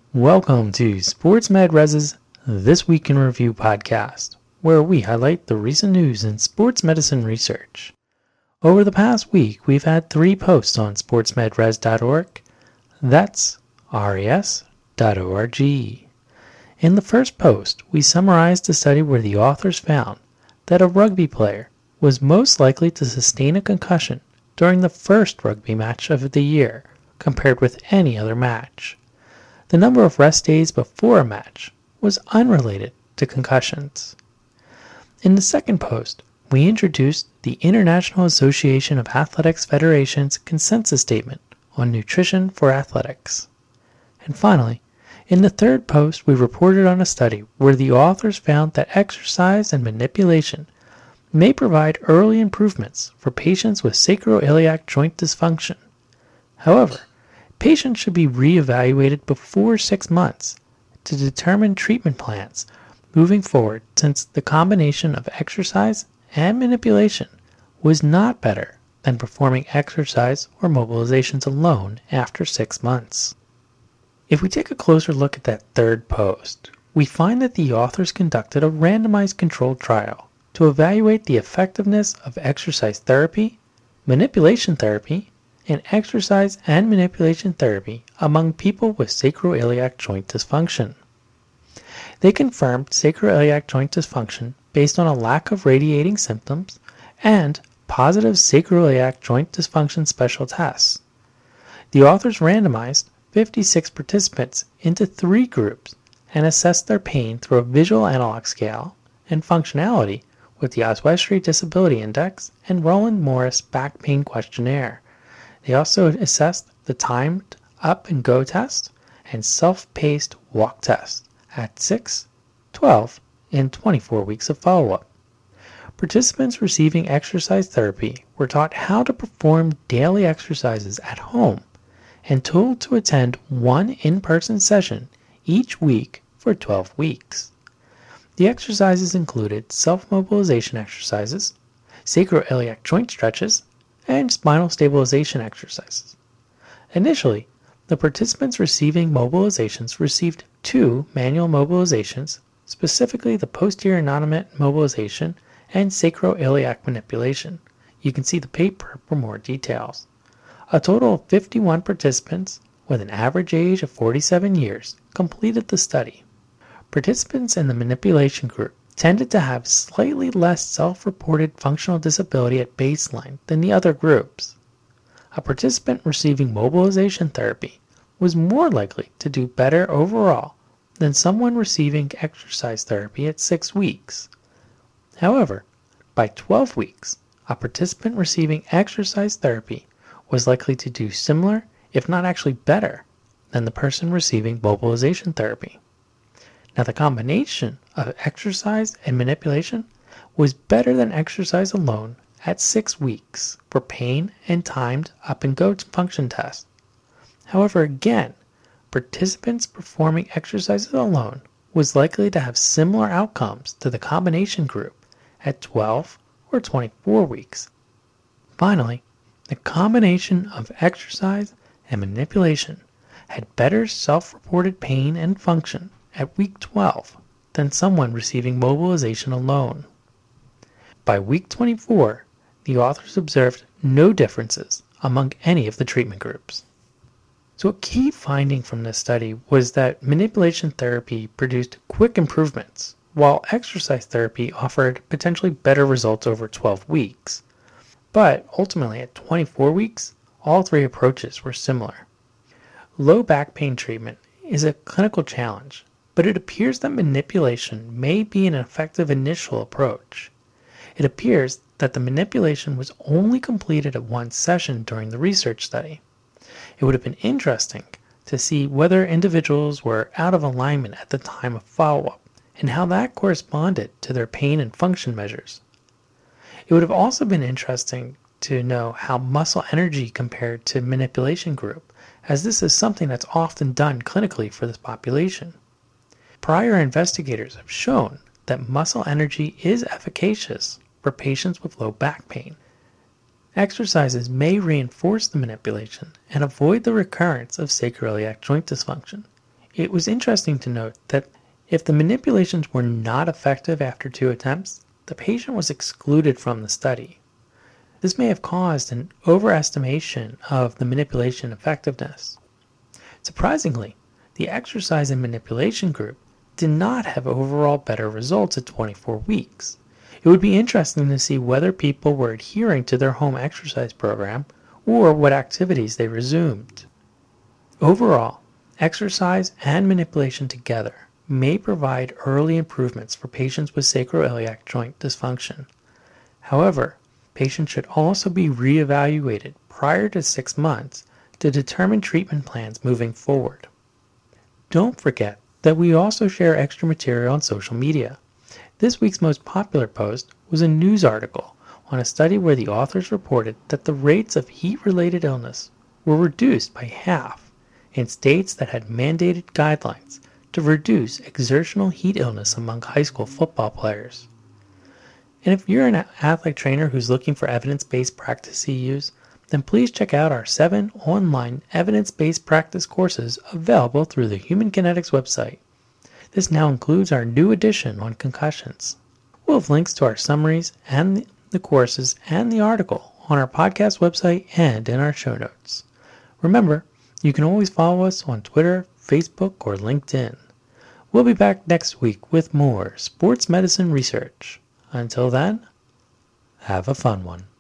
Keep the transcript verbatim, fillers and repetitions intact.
Welcome to SportsMedRes's This Week in Review podcast, where we highlight the recent news in sports medicine research. Over the past week, we've had three posts on sports med res dot org. That's R E S dot org. In the first post, we summarized a study where the authors found that a rugby player was most likely to sustain a concussion during the first rugby match of the year compared with any other match. The number of rest days before a match was unrelated to concussions. In the second post, we introduced the International Association of Athletics Federation's consensus statement on nutrition for athletics. And finally, in the third post, we reported on a study where the authors found that exercise and manipulation may provide early improvements for patients with sacroiliac joint dysfunction. However, patients should be re-evaluated before six months to determine treatment plans moving forward, since the combination of exercise and manipulation was not better than performing exercise or mobilizations alone after six months. If we take a closer look at that third post, we find that the authors conducted a randomized controlled trial to evaluate the effectiveness of exercise therapy, manipulation therapy, and exercise and manipulation therapy among people with sacroiliac joint dysfunction. They confirmed sacroiliac joint dysfunction based on a lack of radiating symptoms and positive sacroiliac joint dysfunction special tests. The authors randomized fifty-six participants into three groups and assessed their pain through a visual analog scale and functionality with the Oswestry Disability Index and Roland Morris Back Pain Questionnaire. They also assessed the timed up and go test and self-paced walk test at six, twelve, and twenty-four weeks of follow-up. Participants receiving exercise therapy were taught how to perform daily exercises at home and told to attend one in-person session each week for twelve weeks. The exercises included self-mobilization exercises, sacroiliac joint stretches, and spinal stabilization exercises. Initially, the participants receiving mobilizations received two manual mobilizations, specifically the posterior nominate mobilization and sacroiliac manipulation. You can see the paper for more details. A total of fifty-one participants with an average age of forty-seven years completed the study. Participants in the manipulation group tended to have slightly less self-reported functional disability at baseline than the other groups. A participant receiving mobilization therapy was more likely to do better overall than someone receiving exercise therapy at six weeks. However, by twelve weeks, a participant receiving exercise therapy was likely to do similar, if not actually better, than the person receiving mobilization therapy. Now, the combination of exercise and manipulation was better than exercise alone at six weeks for pain and timed up and go function tests. However, again, participants performing exercises alone was likely to have similar outcomes to the combination group at twelve or twenty-four weeks. Finally, the combination of exercise and manipulation had better self-reported pain and function at week twelve than someone receiving mobilization alone. By week twenty-four, the authors observed no differences among any of the treatment groups. So a key finding from this study was that manipulation therapy produced quick improvements, while exercise therapy offered potentially better results over twelve weeks. But ultimately, at twenty-four weeks, all three approaches were similar. Low back pain treatment is a clinical challenge, but it appears that manipulation may be an effective initial approach. It appears that the manipulation was only completed at one session during the research study. It would have been interesting to see whether individuals were out of alignment at the time of follow-up and how that corresponded to their pain and function measures. It would have also been interesting to know how muscle energy compared to manipulation group, as this is something that's often done clinically for this population. Prior investigators have shown that muscle energy is efficacious for patients with low back pain. Exercises may reinforce the manipulation and avoid the recurrence of sacroiliac joint dysfunction, It was interesting to note that if the manipulations were not effective after two attempts, the patient was excluded from the study. This may have caused an overestimation of the manipulation effectiveness. Surprisingly, the exercise and manipulation group did not have overall better results at twenty-four weeks. It would be interesting to see whether people were adhering to their home exercise program or what activities they resumed. Overall, exercise and manipulation together may provide early improvements for patients with sacroiliac joint dysfunction. However, patients should also be reevaluated prior to six months to determine treatment plans moving forward. Don't forget that we also share extra material on social media. This week's most popular post was a news article on a study where the authors reported that the rates of heat-related illness were reduced by half in states that had mandated guidelines to reduce exertional heat illness among high school football players. And if you're an athletic trainer who's looking for evidence-based practice to use, then please check out our seven online evidence-based practice courses available through the Human Kinetics website. This now includes our new edition on concussions. We'll have links to our summaries and the courses and the article on our podcast website and in our show notes. Remember, you can always follow us on Twitter, Facebook, or LinkedIn. We'll be back next week with more sports medicine research. Until then, have a fun one.